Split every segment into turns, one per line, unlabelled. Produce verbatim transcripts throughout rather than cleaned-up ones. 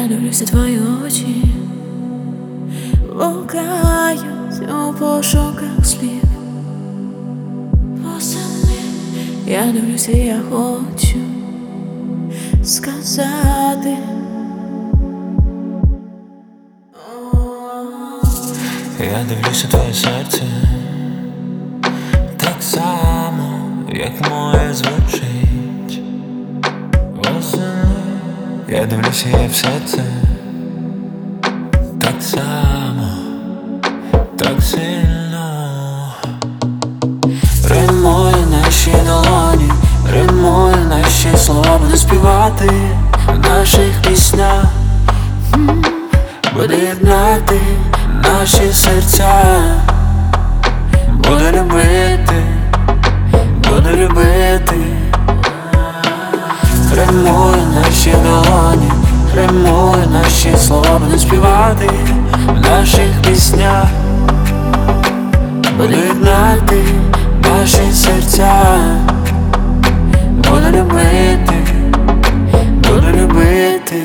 дивлюся твої очі, блукають у пошуках слів. Восени я дивлюся, я хочу сказати.
Я дивлюся твоє серце так само, як моє звучить. Восени я дивлюся, я все це так само, так сильно.
Римує наші долоні, римує наші слова, буду співати в наших піснях, буде єднати наші серця, буду любити, буду любити. Римує наші долоні, римує наші слова, буду співати в наших піснях, буду єднати наші серця, буду любити, буду любити.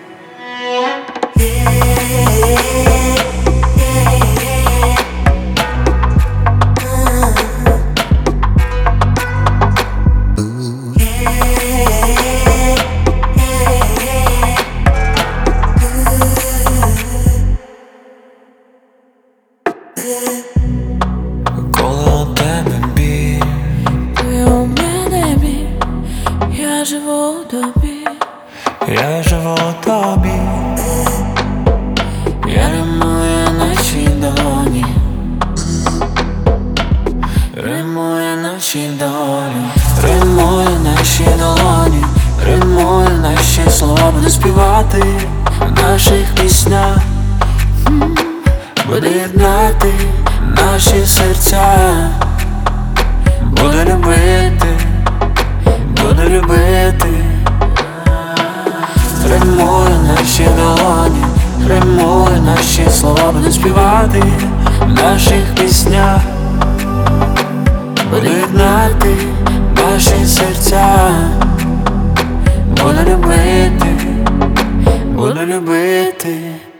Коли у тебе біль,
Ти у мене біль, я живу у тобі.
я живу у тобі.
Я римую наші долоні, римую наші долі, римую наші долоні, римую наші слова, буду співати в наших піснях, буду єднати наші серця, буду любити, буду любити. Римую наші долоні, римую наші слова, буду співати в наших піснях, буду єднати наші серця, буду любити, буду любити.